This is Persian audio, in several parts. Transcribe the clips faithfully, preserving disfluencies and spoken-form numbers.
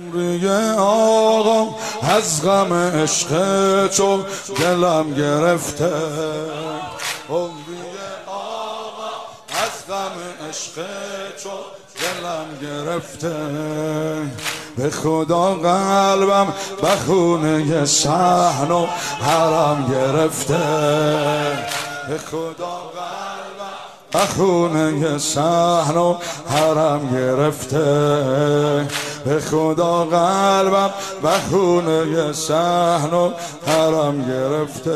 عمری آقا از غم عشق تو دلم گرفته، عمری آقا از غم عشق تو دلم گرفته. به خدا قلبم به خونه صحن و حرم گرفته، به خدا قلبم به خونه صحن و حرم گرفته، به خدا قلبم به خونه صحن و حرم گرفته.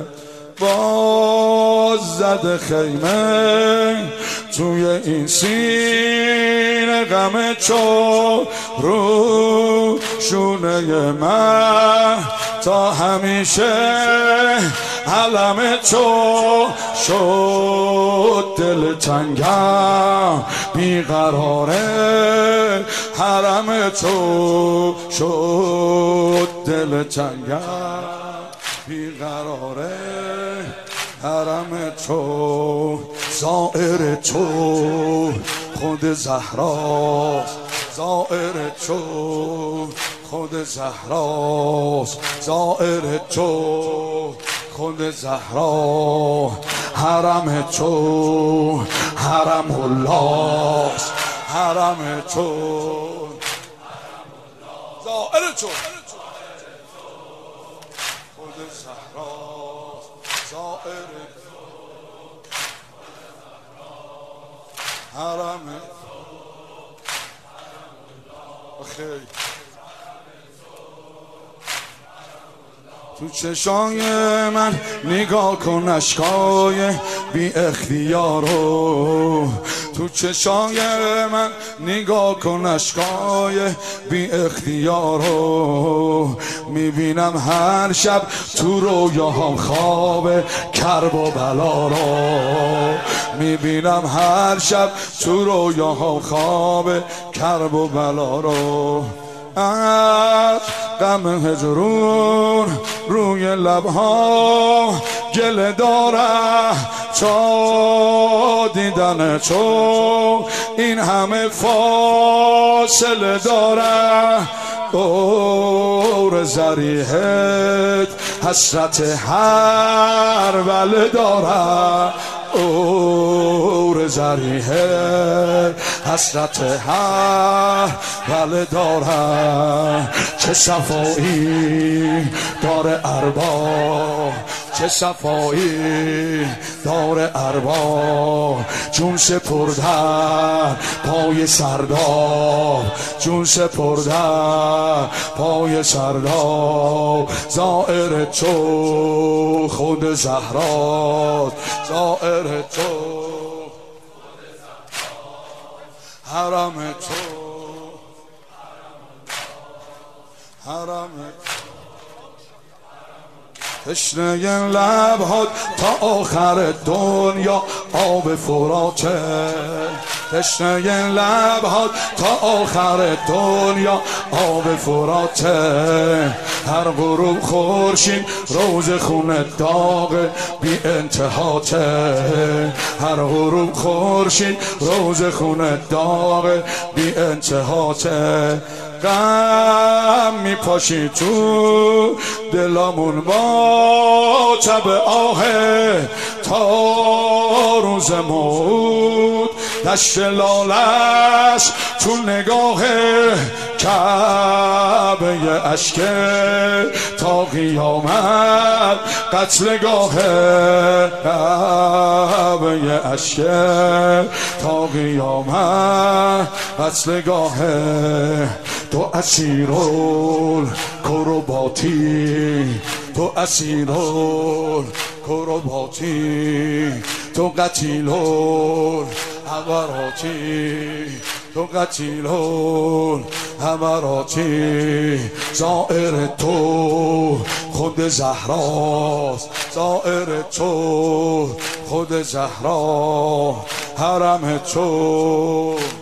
باز زد خیمه توی این سینه غم تو رو شونه من تا همیشه علم تو شد. دل تنگم بیقراره حرم تو شد، دل تنگم بیقراره حرم تو. زائر تو خود زهراست، زائر تو خود زهراست، زائر تو خود زهرا. حرم تو حرم الله، حرم تو زائر تو خود زهراست، زائر حرم خیلی. تو چشای من نگاه کن اشکای بی اختیارو، تو چشای من نگاه کن اشکای بی اختیارو. میبینم هر شب تو رویاهام خواب کرب و بلا رو، میبینم هر شب تو رویاهام خواب کرب و بلا رو. از غم هجرون روی لبها گله داره تا دیدن تو این همه فاصله داره. دور زریحت حسرت هر بله داره، اور زریحه حسرت هر بله داره. چه صفایی داره ارباب، چه صفایی داره ارباب، چون سپرده پای سرداب، چون سپرده پای سرداب. زائر تو خود زهراست، زائر تو حرم تو حرم تو. تشنه لبهات تا آخر دنیا آب فراته، تشنه لبهات تا آخر دنیا آب فراته. هر غروب خورشید روز خونه داغ بی انتهاته، هر غروب خورشید روز خونه داغ بی انتهاته. غم میپاشی تو دلامون با تب آهه تا روز موت. دشت لالش تو نگاه کعبه اشکه تا قیامت قتلگاه، کعبه اشکه تا قیامت قتلگاه. تو اسیرال کرباتی، تو اسیرال کرباتی، تو قتیلال حمراتی، تو قتیلال حمراتی. زائر تو خود زهراست، زائر تو خود زهرا. حرم تو